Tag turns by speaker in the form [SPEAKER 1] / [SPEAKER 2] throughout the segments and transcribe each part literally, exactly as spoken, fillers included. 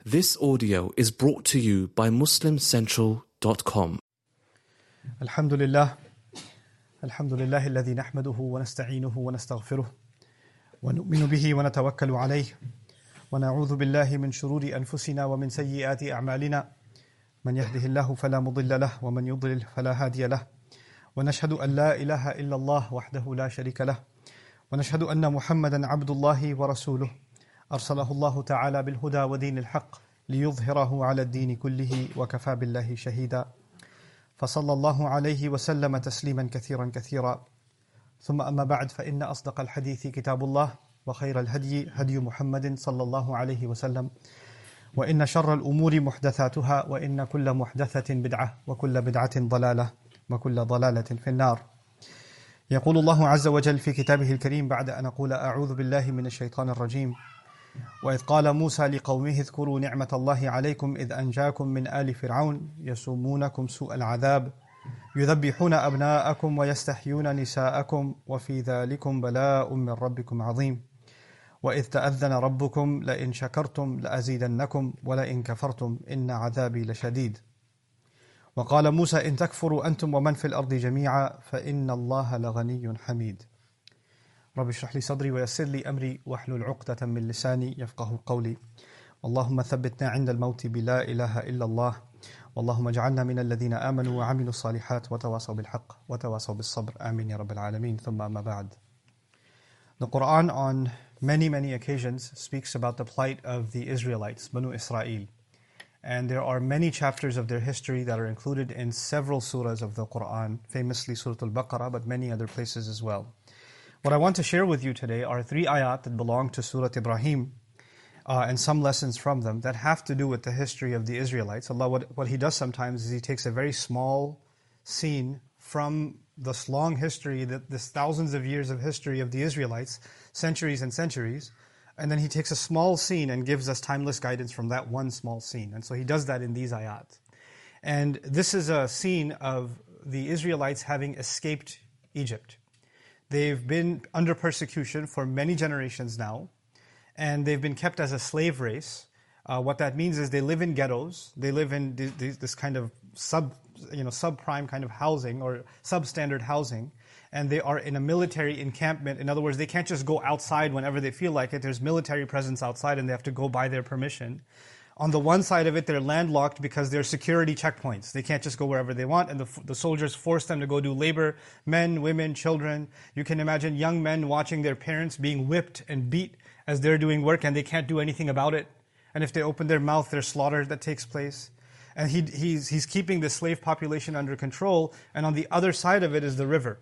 [SPEAKER 1] This audio is brought to you by muslim central dot com.
[SPEAKER 2] Alhamdulillah. Alhamdulillah alladhi nahmaduhu wa nasta'inuhu wa nastaghfiruh wa nu'minu bihi wa natawakkalu alayh wa na'udhu billahi min shururi anfusina wa min sayyiati a'malina man yahdihillahu fala mudilla lahu wa man yudlil fala hadiya lahu wa nashhadu an la ilaha illa Allah wahdahu la sharika lahu wa nashhadu anna Muhammadan abdullahi wa rasuluh أرسله الله تعالى بالهدى ودين الحق ليظهره على الدين كله وكفى بالله شهيدا فصلى الله عليه وسلم تسليما كثيرا كثيرا ثم أما بعد فإن أصدق الحديث كتاب الله وخير الهدي هدي محمد صلى الله عليه وسلم وإن شر الأمور محدثاتها وإن كل محدثة بدعة وكل بدعة ضلالة وكل ضلالة في النار. يقول الله عز وجل في كتابه الكريم بعد أن أقول أعوذ بالله من الشيطان الرجيم: وإذ قال موسى لقومه اذكروا نعمة الله عليكم إذ أنجاكم من آل فرعون يسومونكم سوء العذاب يذبحون أبناءكم ويستحيون نساءكم وفي ذلكم بلاء من ربكم عظيم وإذ تأذن ربكم لئن شكرتم لأزيدنكم ولئن كفرتم إن عذابي لشديد. وقال موسى إن تكفروا أنتم ومن في الأرض جميعا فإن الله لغني حميد. رب اشرح لي صدري ويسر لي أمري واحلل عقدة من لساني يفقه قولي. اللهم ثبتنا عند الموت بلا إله إلا الله واللهم اجعلنا من الذين آمنوا وعملوا الصالحات وتواصوا بالحق وتواصوا بالصبر آمين يا رب العالمين. ثم أما بعد. The Quran on many many occasions speaks about the plight of the Israelites, Banu Israel. And there are many chapters of their history that are included in several surahs of the Quran, famously Surah Al-Baqarah, but many other places as well. What I want to share with you today are three ayat that belong to Surah Ibrahim uh, and some lessons from them that have to do with the history of the Israelites. Allah, what, what He does sometimes is He takes a very small scene from this long history, this thousands of years of history of the Israelites, centuries and centuries, and then He takes a small scene and gives us timeless guidance from that one small scene. And so He does that in these ayat. And this is a scene of the Israelites having escaped Egypt. They've been under persecution for many generations now, and they've been kept as a slave race. Uh, what that means is they live in ghettos. They live in th- th- this kind of sub, you know, subprime kind of housing or substandard housing, and they are in a military encampment. In other words, they can't just go outside whenever they feel like it. There's military presence outside, and they have to go by their permission. On the one side of it, they're landlocked because they're security checkpoints. They can't just go wherever they want, and the, the soldiers force them to go do labor, men, women, children. You can imagine young men watching their parents being whipped and beat as they're doing work, and they can't do anything about it. And if they open their mouth, there's slaughter that takes place. And he, he's, he's keeping the slave population under control, and on the other side of it is the river.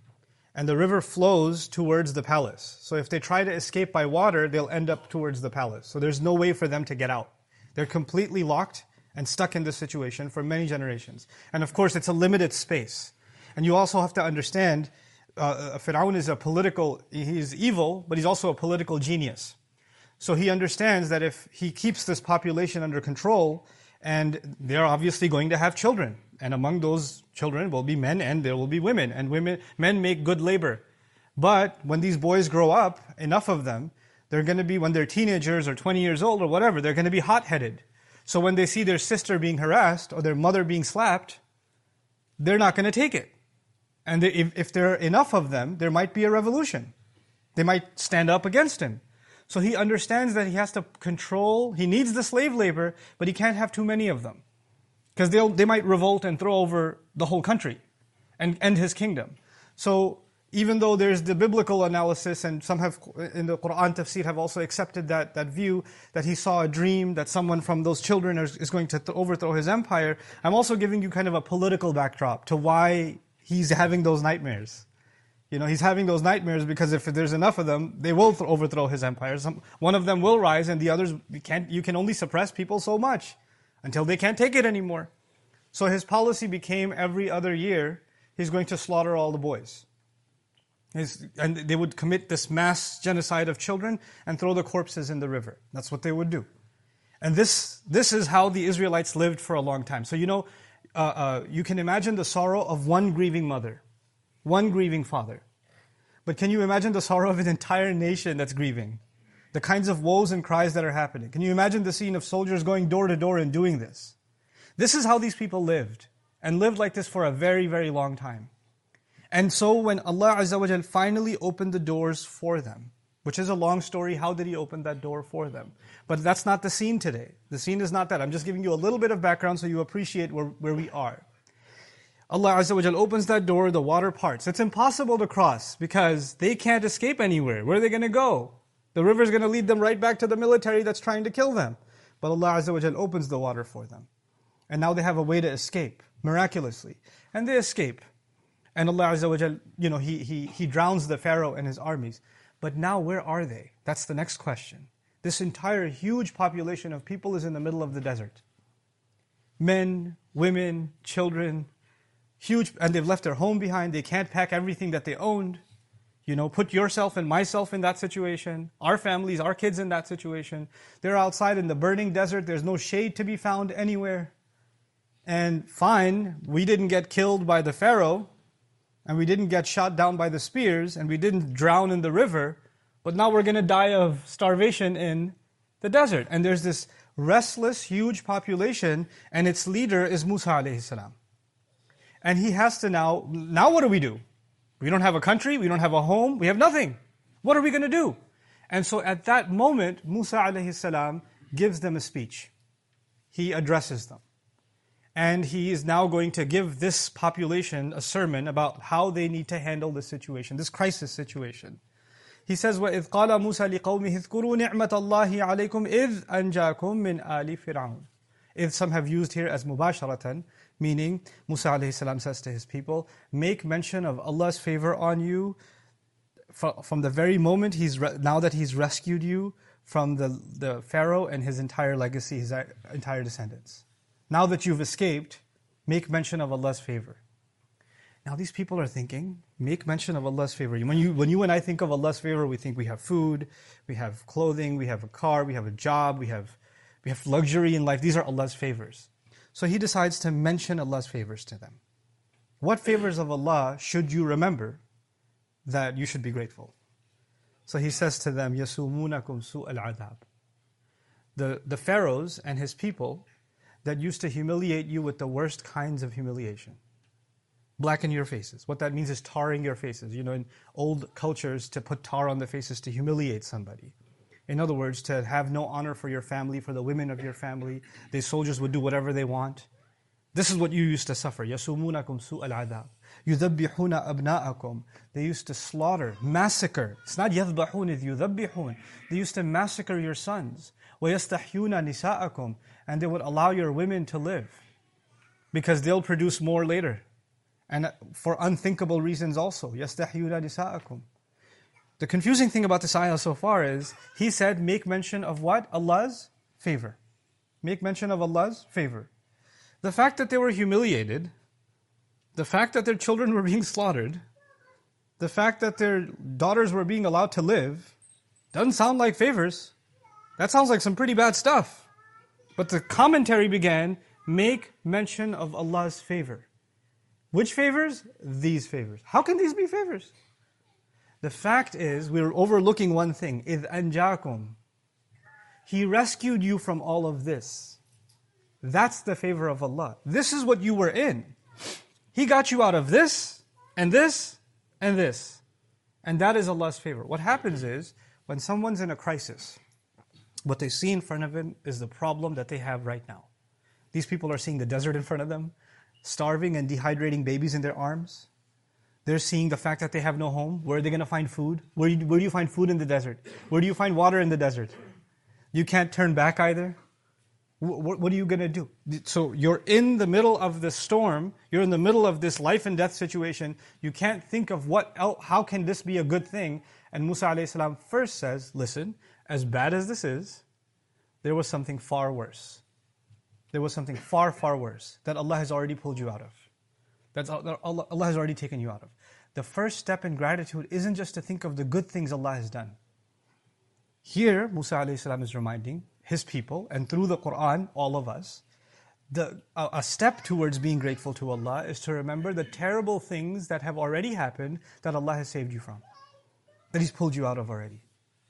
[SPEAKER 2] And the river flows towards the palace. So if they try to escape by water, they'll end up towards the palace. So there's no way for them to get out. They're completely locked and stuck in this situation for many generations. And of course, it's a limited space. And you also have to understand, uh, Fir'aun is a political, he's evil, but he's also a political genius. So he understands that if he keeps this population under control, and they're obviously going to have children. And among those children will be men and there will be women. And women, men make good labor. But when these boys grow up, enough of them, they're going to be, when they're teenagers or twenty years old or whatever, they're going to be hot-headed. So when they see their sister being harassed or their mother being slapped, they're not going to take it. And they, if, if there are enough of them, there might be a revolution. They might stand up against him. So he understands that he has to control, he needs the slave labor, but he can't have too many of them. Because they'll they might revolt and throw over the whole country and end his kingdom. So even though there's the biblical analysis, and some have in the Quran tafsir have also accepted that, that view, that he saw a dream that someone from those children is, is going to th- overthrow his empire, I'm also giving you kind of a political backdrop to why he's having those nightmares. You know, he's having those nightmares because if there's enough of them, they will th- overthrow his empire. Some, one of them will rise, and the others, you can't, you can only suppress people so much until they can't take it anymore. So his policy became every other year, he's going to slaughter all the boys. His, and they would commit this mass genocide of children and throw the corpses in the river. That's what they would do. And this this is how the Israelites lived for a long time. So you know, uh, uh, you can imagine the sorrow of one grieving mother, one grieving father. But can you imagine the sorrow of an entire nation that's grieving? the kinds of woes and cries that are happening. Can you imagine the scene of soldiers going door to door and doing this? This is how these people lived, and lived like this for a very, very long time. And so when Allah Azza wa Jal finally opened the doors for them, which is a long story, how did He open that door for them? But that's not the scene today. The scene is not that. I'm just giving you a little bit of background so you appreciate where, where we are. Allah Azza wa Jal opens that door, the water parts. It's impossible to cross because they can't escape anywhere. Where are they going to go? The river's going to lead them right back to the military that's trying to kill them. But Allah Azza wa Jal opens the water for them. And now they have a way to escape, miraculously. And they escape. And Allah Azza wa Jal, you know, He, he, he drowns the Pharaoh and his armies. But now where are they? That's the next question. This entire huge population of people is in the middle of the desert. Men, women, children, huge, and they've left their home behind. They can't pack everything that they owned. You know, put yourself and myself in that situation. Our families, our kids in that situation. They're outside in the burning desert. There's no shade to be found anywhere. And fine, we didn't get killed by the Pharaoh, and we didn't get shot down by the spears, and we didn't drown in the river, but now we're going to die of starvation in the desert. And there's this restless, huge population, and its leader is Musa alayhi salam. And he has to now, now what do we do? We don't have a country, we don't have a home, we have nothing. What are we going to do? And so at that moment, Musa alayhi salam gives them a speech. He addresses them. And he is now going to give this population a sermon about how they need to handle this situation, this crisis situation. He says, وَإِذْ قَالَ مُوسَى لِقَوْمِهِ اذْكُرُوا نِعْمَةَ اللَّهِ عَلَيْكُمْ إِذْ أَنْجَاكُمْ مِنْ آلِ فِرْعَوْنَ. If some have used here as mubasharatan, meaning Musa alayhi salam says to his people, make mention of Allah's favor on you from the very moment he's re- now that He's rescued you from the, the Pharaoh and his entire legacy, his entire descendants. Now that you've escaped, make mention of Allah's favor. Now these people are thinking, make mention of Allah's favor. When you, when you and I think of Allah's favor, we think we have food, we have clothing, we have a car, we have a job, we have, we have luxury in life. These are Allah's favors. So he decides to mention Allah's favors to them. What favors of Allah should you remember that you should be grateful? So he says to them, يَسُومُونَكُمْ سُوءَ الْعَذَابِ. The, the pharaohs and his people that used to humiliate you with the worst kinds of humiliation. Blacken your faces. What that means is tarring your faces. You know, in old cultures, to put tar on the faces to humiliate somebody. In other words, to have no honor for your family, for the women of your family. The soldiers would do whatever they want. This is what you used to suffer. يَسُومُونَكُمْ سُوءَ الْعَذَابِ يُذَبِّحُونَ أَبْنَاءَكُمْ. They used to slaughter, massacre. It's not يَذْبَحُونَ, it's يُذَبِّحُونَ. They used to massacre your sons. وَيَسْتَحْيُونَ نِسَاءَكُمْ. And they would allow your women to live. Because they'll produce more later. And for unthinkable reasons also. يَسْتَحْيُونَ نِسَاءَكُمْ. The confusing thing about this ayah so far is, he said, make mention of what? Allah's favor. Make mention of Allah's favor. The fact that they were humiliated, the fact that their children were being slaughtered, the fact that their daughters were being allowed to live, doesn't sound like favors. That sounds like some pretty bad stuff. But the commentary began, make mention of Allah's favor. Which favors? These favors. How can these be favors? The fact is, we're overlooking one thing. إِذْ أَنْجَاكُمْ. He rescued you from all of this. That's the favor of Allah. This is what you were in. He got you out of this, and this, and this. And that is Allah's favor. What happens is, when someone's in a crisis, what they see in front of them is the problem that they have right now. These people are seeing the desert in front of them, starving and dehydrating babies in their arms. They're seeing the fact that they have no home. Where are they going to find food? Where, where do you find food in the desert? Where do you find water in the desert? You can't turn back either. What, what are you going to do? So you're in the middle of the storm. You're in the middle of this life and death situation. You can't think of what else, how can this be a good thing? And Musa alayhi salam first says, listen, as bad as this is, there was something far worse. There was something far, far worse that Allah has already pulled you out of. That's Allah, Allah has already taken you out of. The first step in gratitude isn't just to think of the good things Allah has done. Here, Musa alayhi salam is reminding his people, and through the Qur'an, all of us, the, a, a step towards being grateful to Allah is to remember the terrible things that have already happened that Allah has saved you from. That He's pulled you out of already.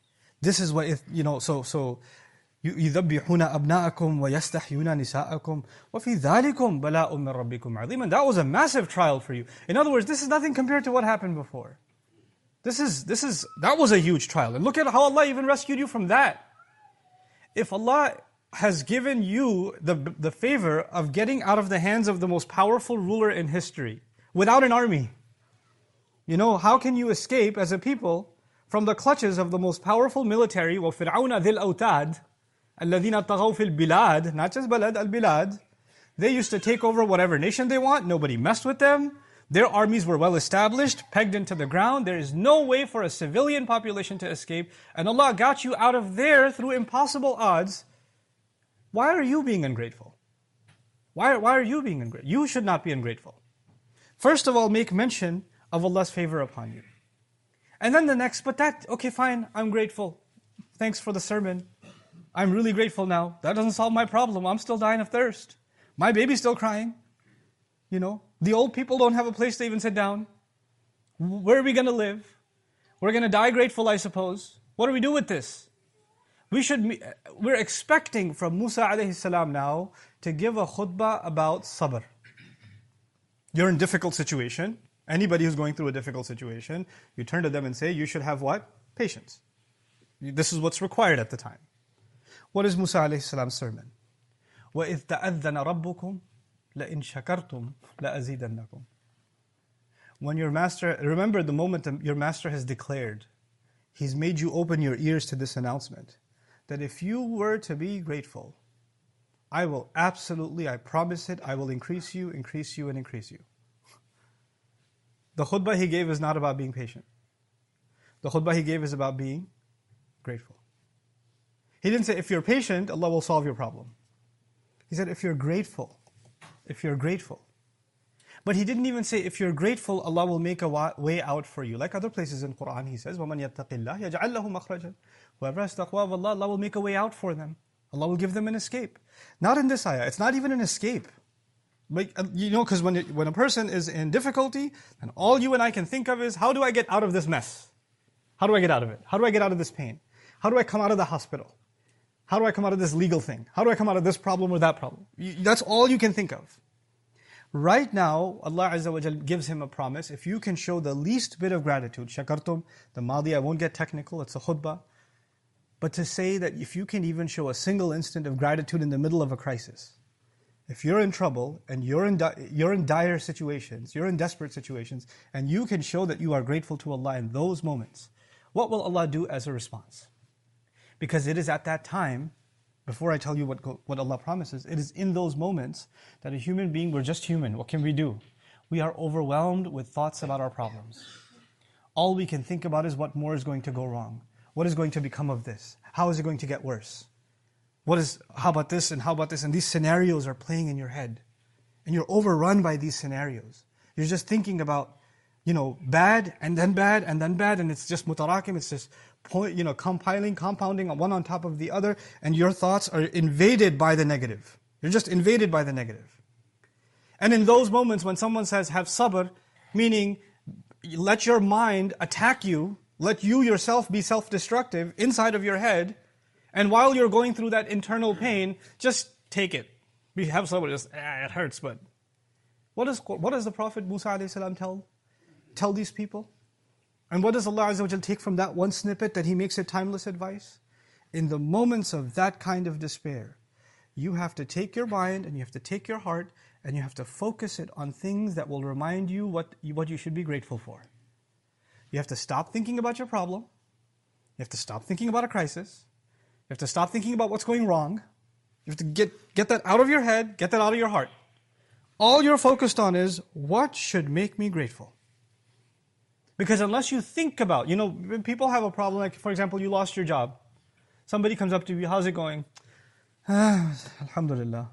[SPEAKER 2] This is what, if, you know, so, so, يُذَبِّحُونَ أَبْنَاءَكُمْ وَيَسْتَحْيُونَ نِسَاءَكُمْ وَفِي ذَلِكُمْ بَلَاءٌ مِّن رَبِّكُمْ عَظِيمٌ. That was a massive trial for you. In other words, this is nothing compared to what happened before. This is, this is, that was a huge trial. And look at how Allah even rescued you from that. If Allah has given you the, the favor of getting out of the hands of the most powerful ruler in history, without an army, you know, how can you escape as a people from the clutches of the most powerful military, وَفِرْعَوْنَ ذِي الْأَوْتَادِ الَّذِينَ طَغَوْا فِي الْبِلَادِ, not just balad, al-bilad. They used to take over whatever nation they want, nobody messed with them. Their armies were well established, pegged into the ground. There is no way for a civilian population to escape. And Allah got you out of there through impossible odds. Why are you being ungrateful? Why, why are you being ungrateful? You should not be ungrateful. First of all, make mention of Allah's favor upon you. And then the next, but that, okay fine, I'm grateful. Thanks for the sermon. I'm really grateful now. That doesn't solve my problem. I'm still dying of thirst. My baby's still crying. You know, the old people don't have a place to even sit down. Where are we going to live? We're going to die grateful, I suppose. What do we do with this? We should, we're expecting from Musa alayhi salam now to give a khutbah about sabr. You're in a difficult situation. Anybody who's going through a difficult situation, you turn to them and say, you should have what? Patience. This is what's required at the time. What is Musa alayhi salam's sermon? وَإِذْ تَأَذَّنَ رَبُّكُمْ لَإِنْ شَكَرْتُمْ لَأَزِيدَنَّكُمْ. When your master, remember the moment your master has declared, he's made you open your ears to this announcement, that if you were to be grateful, I will absolutely, I promise it, I will increase you, increase you, and increase you. The khutbah he gave is not about being patient. The khutbah he gave is about being grateful. He didn't say, if you're patient, Allah will solve your problem. He said, if you're grateful, if you're grateful. But he didn't even say, if you're grateful, Allah will make a way out for you. Like other places in Quran, he says, وَمَنْ يَتَّقِ اللَّهِ يَجْعَلْ لَهُ مَخْرَجًا. Whoever has taqwa of Allah, Allah will make a way out for them. Allah will give them an escape. Not in this ayah, it's not even an escape. Like, you know, because when, when a person is in difficulty, and all you and I can think of is, how do I get out of this mess? How do I get out of it? How do I get out of this pain? How do I come out of the hospital? How do I come out of this legal thing? How do I come out of this problem or that problem? You, that's all you can think of. Right now, Allah Azza wa Jal gives him a promise. If you can show the least bit of gratitude, shakartum, the madi, I won't get technical, it's a khutbah. But to say that if you can even show a single instant of gratitude in the middle of a crisis, if you're in trouble and you're in, di- you're in dire situations, you're in desperate situations, and you can show that you are grateful to Allah in those moments, what will Allah do as a response? Because it is at that time, before I tell you what, what Allah promises, it is in those moments that a human being, we're just human, what can we do? We are overwhelmed with thoughts about our problems. All we can think about is what more is going to go wrong. What is going to become of this? How is it going to get worse? What is, how about this and how about this? And these scenarios are playing in your head. And you're overrun by these scenarios. You're just thinking about, you know, bad and then bad and then bad, and it's just mutarakim, it's just, you know, compiling, compounding one on top of the other, and your thoughts are invaded by the negative. You're just invaded by the negative. And in those moments when someone says, have sabr, meaning let your mind attack you, let you yourself be self-destructive inside of your head, and while you're going through that internal pain, just take it. We have sabr, just, ah, it hurts, but what does, what does the Prophet Musa alayhi salam tell, tell these people? And what does Allah Azza wa Jal take from that one snippet that He makes it timeless advice? In the moments of that kind of despair, you have to take your mind and you have to take your heart and you have to focus it on things that will remind you what you, what you should be grateful for. You have to stop thinking about your problem. You have to stop thinking about a crisis. You have to stop thinking about what's going wrong. You have to get, get that out of your head, get that out of your heart. All you're focused on is, what should make me grateful? Because unless you think about, you know, when people have a problem, like for example, you lost your job. Somebody comes up to you, how's it going? Ah, alhamdulillah.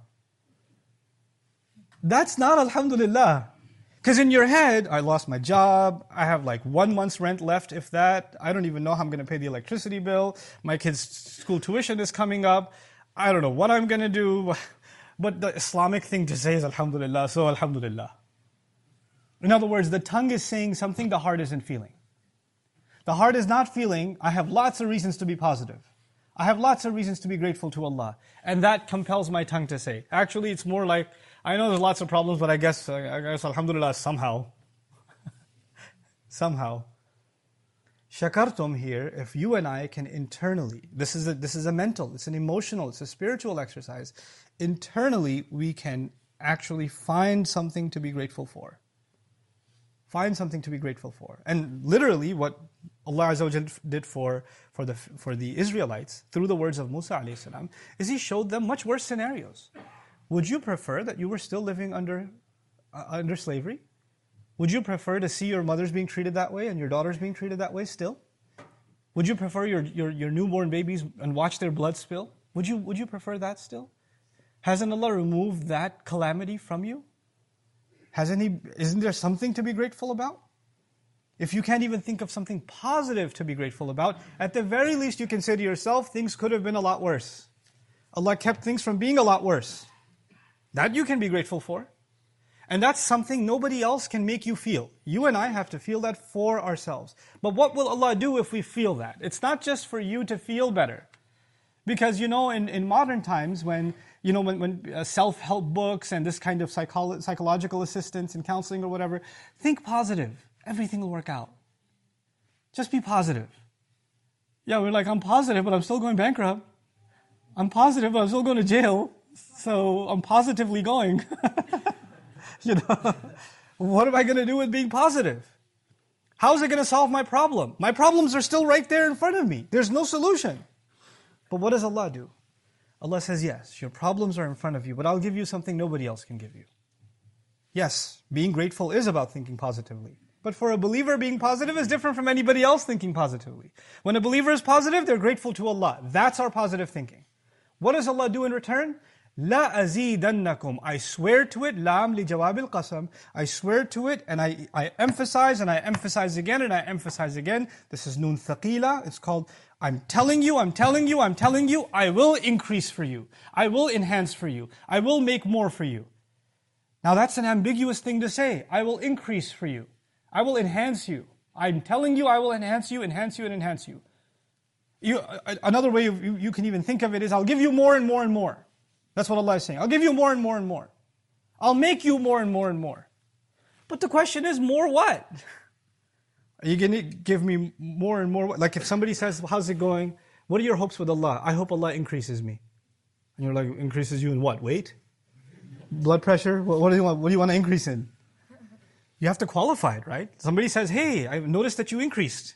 [SPEAKER 2] That's not alhamdulillah. Because in your head, I lost my job, I have like one month's rent left, if that, I don't even know how I'm going to pay the electricity bill, my kid's school tuition is coming up, I don't know what I'm going to do. But the Islamic thing to say is alhamdulillah, so alhamdulillah. In other words, the tongue is saying something the heart isn't feeling. The heart is not feeling, I have lots of reasons to be positive. I have lots of reasons to be grateful to Allah. And that compels my tongue to say. Actually, it's more like, I know there's lots of problems, but I guess, I guess alhamdulillah, somehow. somehow. Shakartum here, if you and I can internally, this is a, this is a mental, it's an emotional, it's a spiritual exercise. Internally, we can actually find something to be grateful for. Find something to be grateful for. And literally what Allah Azza wa Jal did for, for, the, for the Israelites, through the words of Musa alayhi salam, is He showed them much worse scenarios. Would you prefer that you were still living under, uh, under slavery? Would you prefer to see your mothers being treated that way and your daughters being treated that way still? Would you prefer your, your, your newborn babies and watch their blood spill? Would you, would you prefer that still? Hasn't Allah removed that calamity from you? Hasn't He, isn't there something to be grateful about? If you can't even think of something positive to be grateful about, at the very least you can say to yourself, things could have been a lot worse. Allah kept things from being a lot worse. That you can be grateful for. And that's something nobody else can make you feel. You and I have to feel that for ourselves. But what will Allah do if we feel that? It's not just for you to feel better. Because, you know, in, in modern times when, you know, when, when uh, self-help books and this kind of psycholo- psychological assistance and counseling or whatever, think positive. Everything will work out. Just be positive. Yeah, we're like, I'm positive, but I'm still going bankrupt. I'm positive, but I'm still going to jail. So I'm positively going. You know, what am I going to do with being positive? How is it going to solve my problem? My problems are still right there in front of me. There's no solution. But what does Allah do? Allah says, yes, your problems are in front of you, but I'll give you something nobody else can give you. Yes, being grateful is about thinking positively. But for a believer, being positive is different from anybody else thinking positively. When a believer is positive, they're grateful to Allah. That's our positive thinking. What does Allah do in return? La azidannakum. I swear to it, lam li jawabil qasam. I swear to it, and I, I emphasize, and I emphasize again, and I emphasize again. This is nun thaqila. It's called, I'm telling you, I'm telling you, I'm telling you, I will increase for you. I will enhance for you. I will make more for you. Now that's an ambiguous thing to say. I will increase for you. I will enhance you. I'm telling you, I will enhance you, enhance you, and enhance you. you another way you, you can even think of it is, I'll give you more and more and more. That's what Allah is saying. I'll give you more and more and more. I'll make you more and more and more. But the question is, more what? Are you going to give me more and more what? Like if somebody says, how's it going? What are your hopes with Allah? I hope Allah increases me. And you're like, increases you in what? Weight? Blood pressure? What, what do you want? What do you want to increase in? You have to qualify it, right? Somebody says, hey, I've noticed that you increased.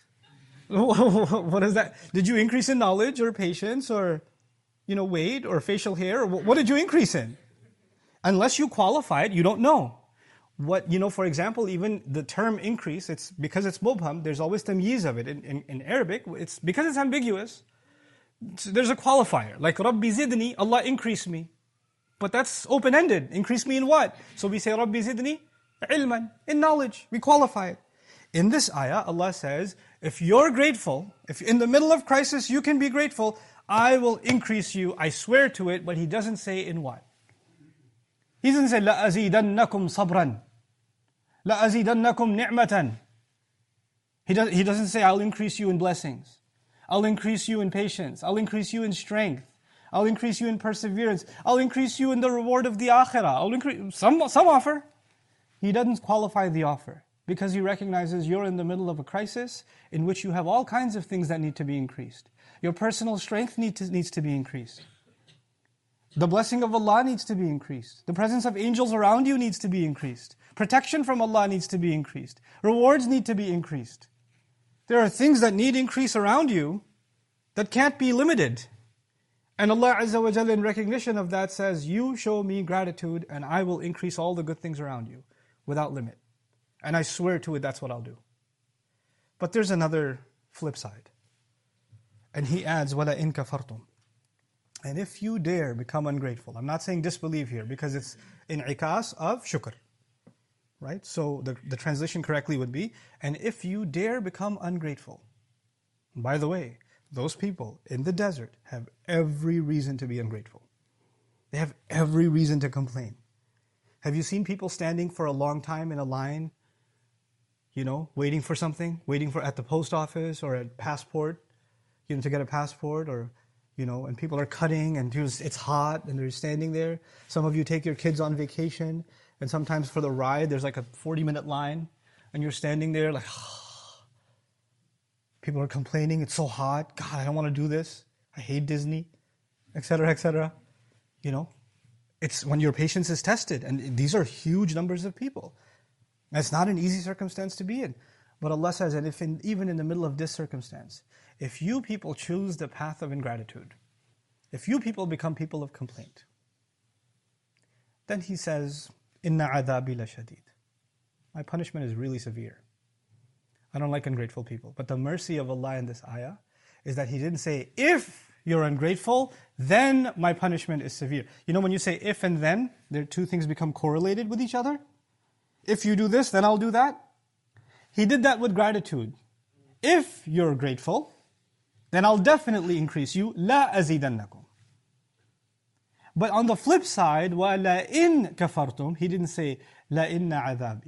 [SPEAKER 2] What is that? Did you increase in knowledge or patience or, you know, weight or facial hair? Or what did you increase in? Unless you qualify it, you don't know. What, you know, for example, even the term increase, it's because it's mubham, there's always tamyiz of it. In, in, in Arabic, it's because it's ambiguous, there's a qualifier. Like, Rabbi zidni, Allah increase me. But that's open-ended. Increase me in what? So we say, Rabbi zidni ilman, in knowledge. We qualify it. In this ayah, Allah says, if you're grateful, if in the middle of crisis you can be grateful, I will increase you, I swear to it, but He doesn't say in what. He doesn't say, لَأَزِيدَنَّكُمْ صَبْرًا لَأَزِيدَنَّكُمْ نِعْمَةً. He, does, he doesn't say, I'll increase you in blessings. I'll increase you in patience. I'll increase you in strength. I'll increase you in perseverance. I'll increase you in the reward of the akhirah. I'll increase, some, some offer. He doesn't qualify the offer because He recognizes you're in the middle of a crisis in which you have all kinds of things that need to be increased. Your personal strength need to, needs to be increased. The blessing of Allah needs to be increased. The presence of angels around you needs to be increased. Protection from Allah needs to be increased. Rewards need to be increased. There are things that need increase around you that can't be limited. And Allah Azza wa Jalla in recognition of that says, you show me gratitude and I will increase all the good things around you without limit. And I swear to it, that's what I'll do. But there's another flip side. And He adds, وَلَا إِن كَفَرْتُمْ. And if you dare become ungrateful, I'm not saying disbelieve here because it's in'ikas of shukr. Right? So the, the translation correctly would be, and if you dare become ungrateful. And by the way, those people in the desert have every reason to be ungrateful. They have every reason to complain. Have you seen people standing for a long time in a line, you know, waiting for something, waiting for at the post office or at passport, you know, to get a passport, or, you know, and people are cutting and it's hot and they're standing there. Some of you take your kids on vacation, and sometimes for the ride there's like a forty minute line and you're standing there like, people are complaining, it's so hot, God, I don't want to do this, I hate Disney, et cetera, et cetera. You know, it's when your patience is tested, and these are huge numbers of people. It's not an easy circumstance to be in. But Allah says, and if in, even in the middle of this circumstance, if you people choose the path of ingratitude, if you people become people of complaint, then He says, Inna adhabi la shadid. My punishment is really severe. I don't like ungrateful people. But the mercy of Allah in this ayah is that He didn't say, if you're ungrateful, then my punishment is severe. You know, when you say if and then, there two things become correlated with each other. If you do this, then I'll do that. He did that with gratitude. If you're grateful, then I'll definitely increase you. La azidannakum. But on the flip side, wa la in kafartum, He didn't say la inna adhabi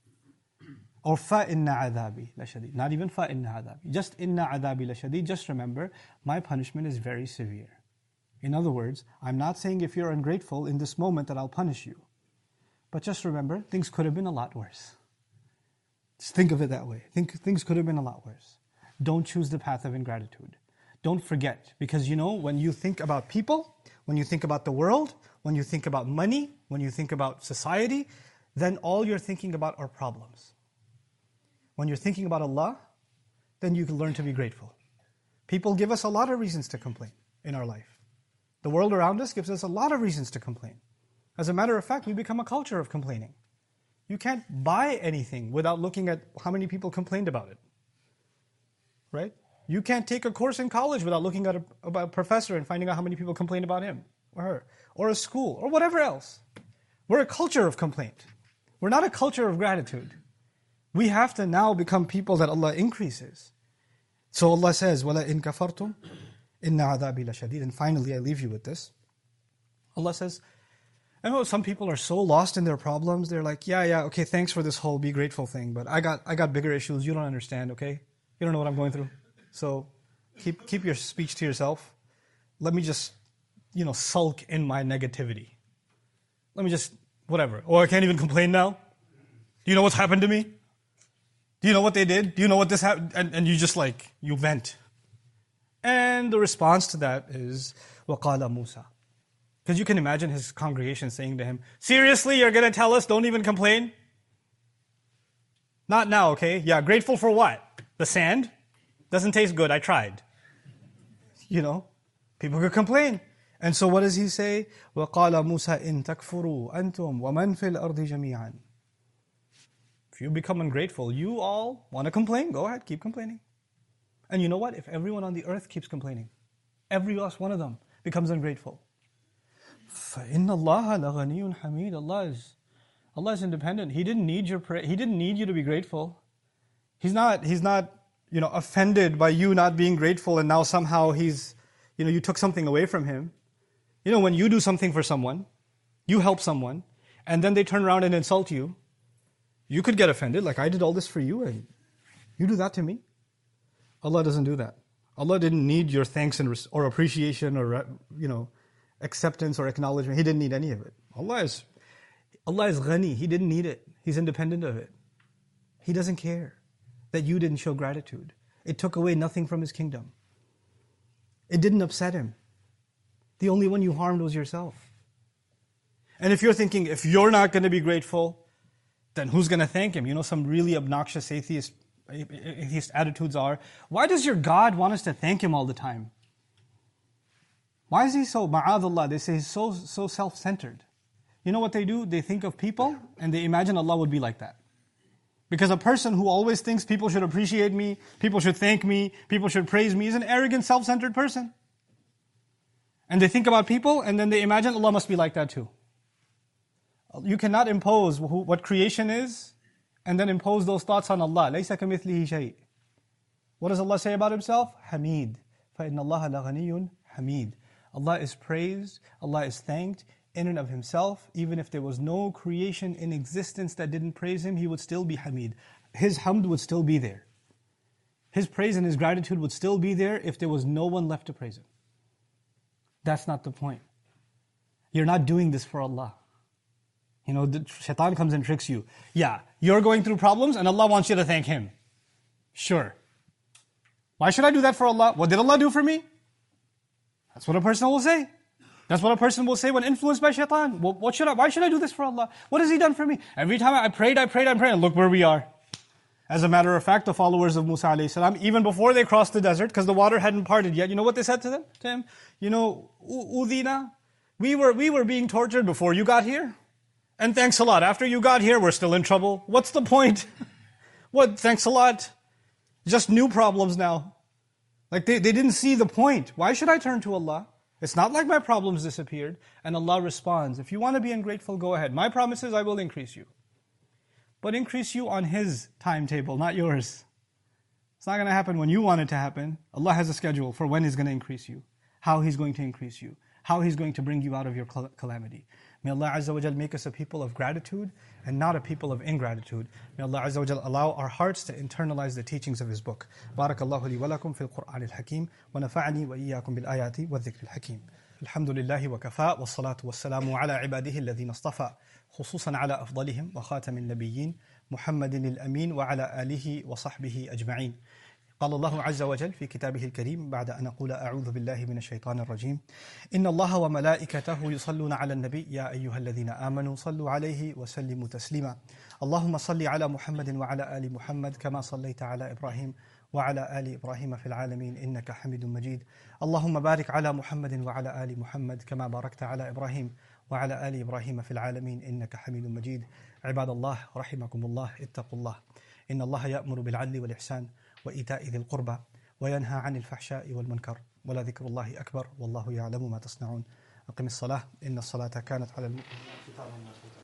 [SPEAKER 2] or fa inna adhabi la shadid. Not even fa inna adhabi. Just inna adhabi la shadid. Just remember, my punishment is very severe. In other words, I'm not saying if you're ungrateful in this moment that I'll punish you. But just remember, things could have been a lot worse. Just think of it that way. Think things could have been a lot worse. Don't choose the path of ingratitude. Don't forget, because you know, when you think about people, when you think about the world, when you think about money, when you think about society, then all you're thinking about are problems. When you're thinking about Allah, then you can learn to be grateful. People give us a lot of reasons to complain in our life. The world around us gives us a lot of reasons to complain. As a matter of fact, we become a culture of complaining. You can't buy anything without looking at how many people complained about it. Right? You can't take a course in college without looking at a, about a professor and finding out how many people complained about him or her. Or a school, or whatever else. We're a culture of complaint. We're not a culture of gratitude. We have to now become people that Allah increases. So Allah says, وَلَا إِن كَفَرْتُمْ إِنَّ عَذَابِي لَشَدِيدٌ. And finally, I leave you with this. Allah says, I know some people are so lost in their problems, they're like, yeah, yeah, okay, thanks for this whole be grateful thing, but I got I got bigger issues, you don't understand, okay? You don't know what I'm going through. So keep keep your speech to yourself. Let me just, you know, sulk in my negativity. Let me just, whatever. Or I can't even complain now. Do you know what's happened to me? Do you know what they did? Do you know what this happened? And, and you just like, you vent. And the response to that is, وَقَالَ مُوسَى. Because you can imagine his congregation saying to him, seriously, you're going to tell us don't even complain? Not now, okay? Yeah, grateful for what? The sand? Doesn't taste good, I tried. You know, people could complain. And so what does he say? وَقَالَ مُوسَى إِن تَكْفُرُوا أَنْتُمْ وَمَنْ فِي الْأَرْضِ جَمِيعًا. If you become ungrateful, you all want to complain, go ahead, keep complaining. And you know what? If everyone on the earth keeps complaining, every last one of them becomes ungrateful, فَإِنَّ اللَّهَ لَغَنِيٌّ حَمِيدٌ. Allah is, Allah is independent. He didn't need your prayer. He didn't need you to be grateful. He's not, He's not, you know, offended by you not being grateful and now somehow He's, you know, you took something away from Him. You know, when you do something for someone, you help someone, and then they turn around and insult you, you could get offended, like I did all this for you and you do that to me. Allah doesn't do that. Allah didn't need your thanks and res- or appreciation or, you know, acceptance or acknowledgement. He didn't need any of it. Allah is, Allah is ghani. He didn't need it. He's independent of it. He doesn't care that you didn't show gratitude. It took away nothing from His kingdom. It didn't upset Him. The only one you harmed was yourself. And if you're thinking, if you're not going to be grateful, then who's going to thank Him? You know, some really obnoxious atheist, atheist attitudes are, why does your God want us to thank Him all the time? Why is He so, ma'adallah, they say He's so, so self-centered. You know what they do? They think of people and they imagine Allah would be like that. Because a person who always thinks people should appreciate me, people should thank me, people should praise me, is an arrogant, self-centered person. And they think about people and then they imagine Allah must be like that too. You cannot impose who, what creation is and then impose those thoughts on Allah. لَيْسَ كَمِثْلِهِ شَيْءٍ. What does Allah say about Himself? Hamid. فَإِنَّ اللَّهَ لَغَنِيٌّ Hamid. Allah is praised, Allah is thanked in and of Himself. Even if there was no creation in existence that didn't praise Him, He would still be Hamid. his hamd would still be there. His praise and his gratitude would still be there if there was no one left to praise him. That's not the point. You're not doing this for Allah. You know, the shaitan comes and tricks you. Yeah, you're going through problems and Allah wants you to thank Him. Sure. Why should I do that for Allah? What did Allah do for me? That's what a person will say. That's what a person will say when influenced by shaitan. Well, what should I, why should I do this for Allah? What has He done for me? Every time I prayed, I prayed, I prayed, and look where we are. As a matter of fact, the followers of Musa alayhi salam, even before they crossed the desert, because the water hadn't parted yet, you know what they said to them? To him? You know, Udina, we were, we were being tortured before you got here. And thanks a lot. After you got here, we're still in trouble. What's the point? What? Thanks a lot. Just new problems now. Like they, they didn't see the point. Why should I turn to Allah? It's not like my problems disappeared. And Allah responds, if you want to be ungrateful, go ahead. My promise is I will increase you. But increase you on His timetable, not yours. It's not going to happen when you want it to happen. Allah has a schedule for when He's going to increase you, how He's going to increase you, how He's going to bring you out of your calamity. May Allah Azza wa Jal make us a people of gratitude and not a people of ingratitude. May Allah Azza wa Jal allow our hearts to internalize the teachings of His book. Barakallahu li wa lakum fil Qur'an al-Hakim wa nafa'ani wa iyyakum bil ayati wa dhikr al-Hakim. Alhamdulillahi wa kafa wa salatu wa salamu ala ibadihi alladhina istafa khususan ala afdalihim wa khatamin nabiyyin Muhammadin al-Amin wa ala alihi wa sahbihi ajma'in. قال الله عز وجل في كتابه الكريم بعد أن أقول أعوذ بالله من الشيطان الرجيم إن الله وملائكته يصلون على النبي يا أيها الذين آمنوا صلوا عليه وسلموا تسليما اللهم صل على محمد وعلى آل محمد كما صليت على إبراهيم وعلى آل إبراهيم في العالمين إنك حميد مجيد اللهم بارك على محمد وعلى آل محمد كما باركت على إبراهيم وعلى آل إبراهيم في العالمين إنك حميد مجيد عباد الله رحمكم الله اتقوا الله إن الله يأمر بالعدل والإحسان وإيتاء ذي القربى وينهى عن الفحشاء والمنكر ولذكر الله أكبر والله يعلم ما تصنعون أقم الصلاة إن الصلاة كانت على المؤمنين كتابا موقوتا